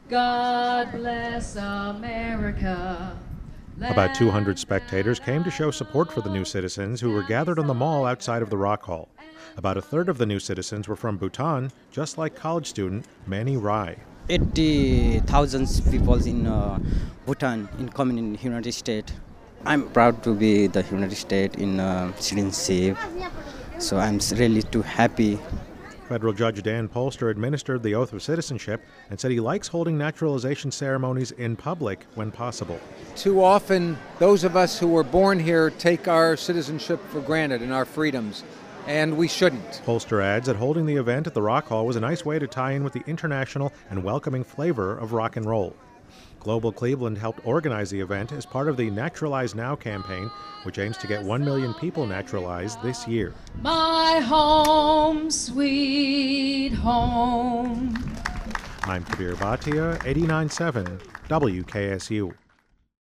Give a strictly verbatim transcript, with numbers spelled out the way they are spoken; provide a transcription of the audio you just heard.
God bless America. About two hundred spectators came to show support for the New Citizens, who were gathered on the mall outside of the Rock Hall. About a third of the New Citizens were from Bhutan, just like college student Manny Rai. eighty thousand people in uh, Bhutan in coming in United States. I'm proud to be the United States in uh, citizenship, so I'm really too happy. Federal Judge Dan Polster administered the oath of citizenship and said he likes holding naturalization ceremonies in public when possible. Too often, those of us who were born here take our citizenship for granted and our freedoms, and we shouldn't. Polster adds that holding the event at the Rock Hall was a nice way to tie in with the international and welcoming flavor of rock and roll. Global Cleveland helped organize the event as part of the Naturalize Now campaign, which aims to get one million people naturalized this year. My home, sweet home. I'm Kabir Bhatia, eighty-nine point seven W K S U.